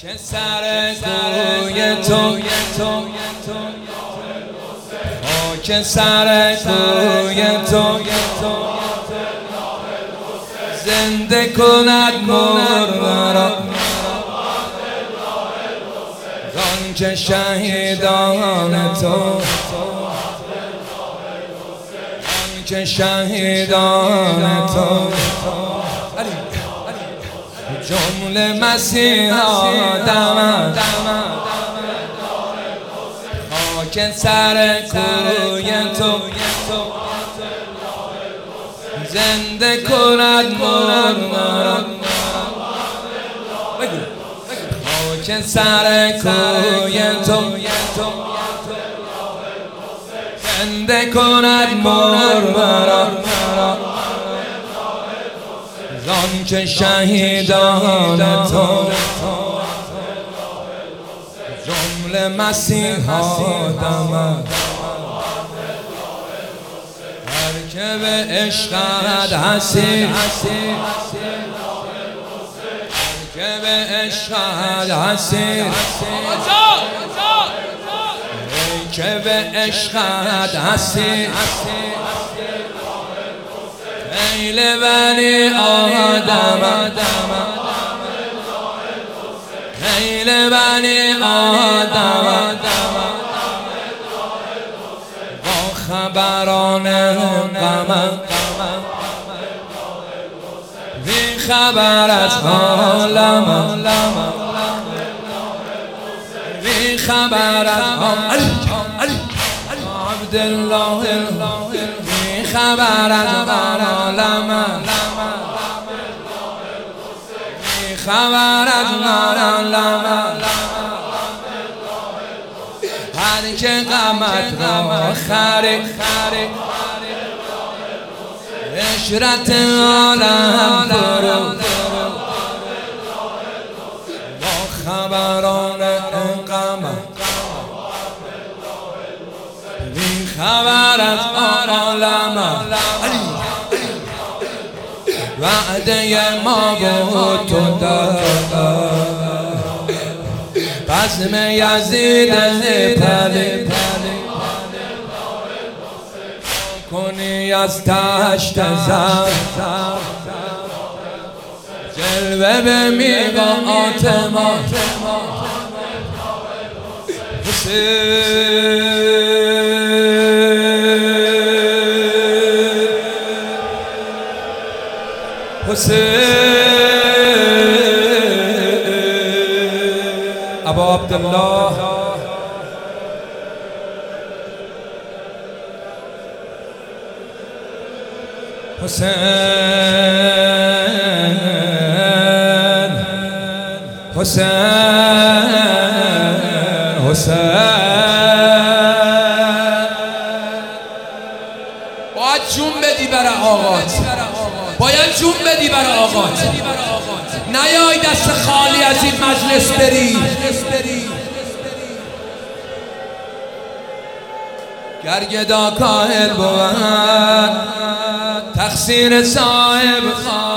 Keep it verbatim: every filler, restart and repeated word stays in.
که سر کوی تو که سر کوی تو زنده کند مرا زان که شهیدان تو زان که شهیدان تو جمله مسیحا دمد خاک سر کوی تو زنده کند مرا خاک سر کوی تو زنده کند مرا زان که شهیدان تو جمله مسیحا دمد هر که به عشقت حسیر هر که به عشقت حسیر هر که به عشقت حسیر ایل بنی آدم ایل بنی آدم با خبران غم بی خبر از حالم بی خبر از حالم عبدالله بی خبر از حالم بی خبر از حالم هر که غمت را خری عشرت عالم برو با خبران غم بی خبر از عالم وعده ما بود تو داد بزم یزید پلی کنی از تشت زر جلوه به میقات ما حسین ابا عبدالله حسین حسین حسین باید جون بدی برای آقات باید جون بدی برای آقات نیای دست خالی از این مجلس بری گر گدا کاهل بود تقصیر صاحب خواهد